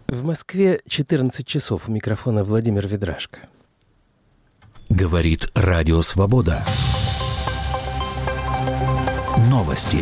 В Москве 14 часов. У микрофона Владимир Ведрашко. Говорит Радио Свобода. Новости.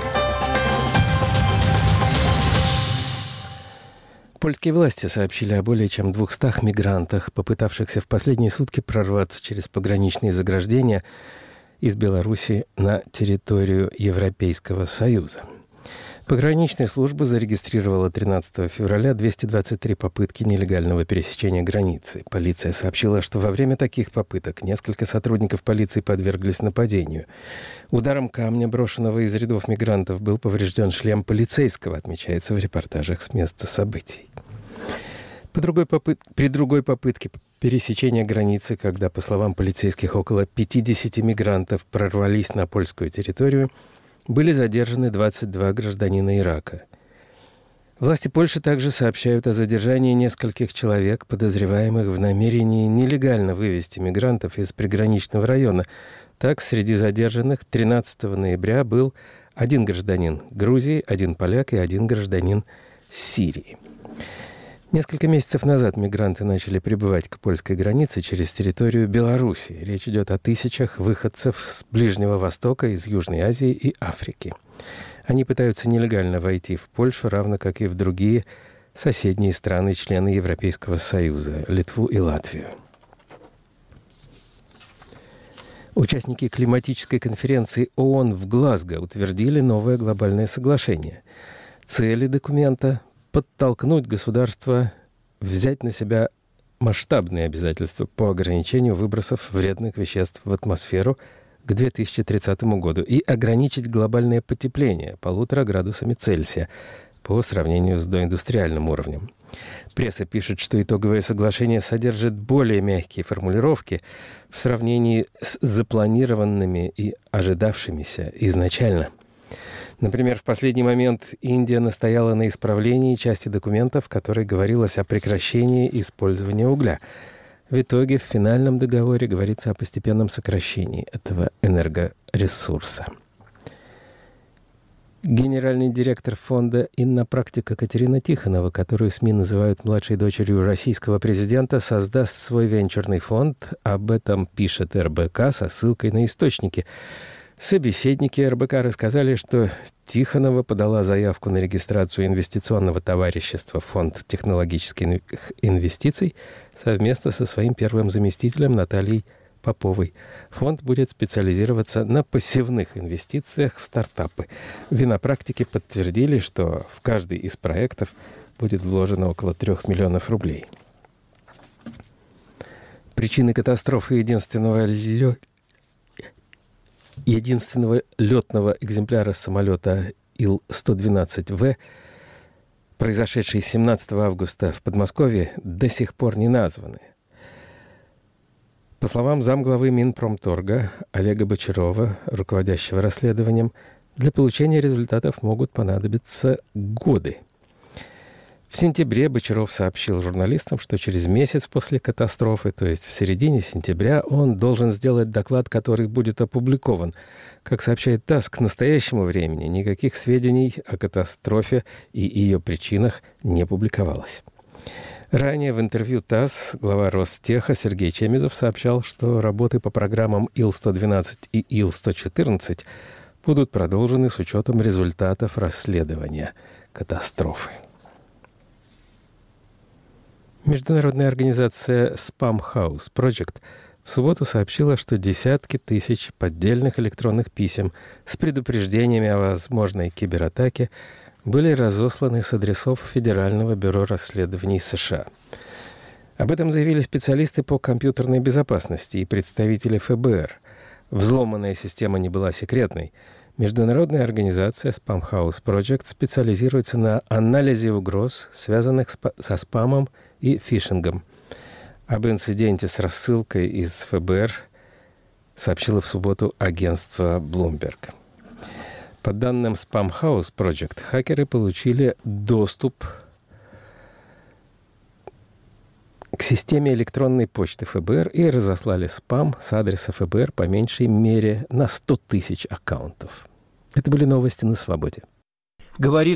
Польские власти сообщили о более чем 200 мигрантах, попытавшихся в последние сутки прорваться через пограничные заграждения из Беларуси на территорию Европейского Союза. Пограничная служба зарегистрировала 13 февраля 223 попытки нелегального пересечения границы. Полиция сообщила, что во время таких попыток несколько сотрудников полиции подверглись нападению. Ударом камня, брошенного из рядов мигрантов, был поврежден шлем полицейского, отмечается в репортажах с места событий. При другой попытке пересечения границы, когда, по словам полицейских, около 50 мигрантов прорвались на польскую территорию, были задержаны 22 гражданина Ирака. Власти Польши также сообщают о задержании нескольких человек, подозреваемых в намерении нелегально вывести мигрантов из приграничного района. Так, среди задержанных 13 ноября был один гражданин Грузии, один поляк и один гражданин Сирии. Несколько месяцев назад мигранты начали прибывать к польской границе через территорию Беларуси. Речь идет о тысячах выходцев с Ближнего Востока, из Южной Азии и Африки. Они пытаются нелегально войти в Польшу, равно как и в другие соседние страны, члены Европейского Союза, Литву и Латвию. Участники климатической конференции ООН в Глазго утвердили новое глобальное соглашение. Цели документа – подтолкнуть государства взять на себя масштабные обязательства по ограничению выбросов вредных веществ в атмосферу к 2030 году и ограничить глобальное потепление 1,5 градусами Цельсия по сравнению с доиндустриальным уровнем. Пресса пишет, что итоговое соглашение содержит более мягкие формулировки в сравнении с запланированными и ожидавшимися изначально. Например, в последний момент Индия настояла на исправлении части документов, в которой говорилось о прекращении использования угля. В итоге в финальном договоре говорится о постепенном сокращении этого энергоресурса. Генеральный директор фонда «Иннопрактика» Катерина Тихонова, которую СМИ называют младшей дочерью российского президента, создаст свой венчурный фонд. Об этом пишет РБК со ссылкой на источники. Собеседники РБК рассказали, что Тихонова подала заявку на регистрацию инвестиционного товарищества «Фонд технологических инвестиций» совместно со своим первым заместителем Натальей Поповой. Фонд будет специализироваться на пассивных инвестициях в стартапы. В Иннопрактике подтвердили, что в каждый из проектов будет вложено около 3 миллионов рублей. Причины катастрофы единственного летного экземпляра самолета Ил-112В, произошедшей 17 августа в Подмосковье, до сих пор не названы. По словам замглавы Минпромторга Олега Бочарова, руководящего расследованием, для получения результатов могут понадобиться годы. В сентябре Бочаров сообщил журналистам, что через месяц после катастрофы, то есть в середине сентября, он должен сделать доклад, который будет опубликован. Как сообщает ТАСС, к настоящему времени никаких сведений о катастрофе и ее причинах не публиковалось. Ранее в интервью ТАСС глава Ростеха Сергей Чемизов сообщал, что работы по программам Ил-112 и Ил-114 будут продолжены с учетом результатов расследования катастрофы. Международная организация Spam House Project в субботу сообщила, что десятки тысяч поддельных электронных писем с предупреждениями о возможной кибератаке были разосланы с адресов Федерального бюро расследований США. Об этом заявили специалисты по компьютерной безопасности и представители ФБР. Взломанная система не была секретной. Международная организация Spam House Project специализируется на анализе угроз, связанных со спамом и фишингом. Об инциденте с рассылкой из ФБР сообщило в субботу агентство Bloomberg. По данным Spam House Project, хакеры получили доступ к системе электронной почты ФБР и разослали спам с адреса ФБР по меньшей мере на 100 тысяч аккаунтов. Это были новости на Свободе. Говорит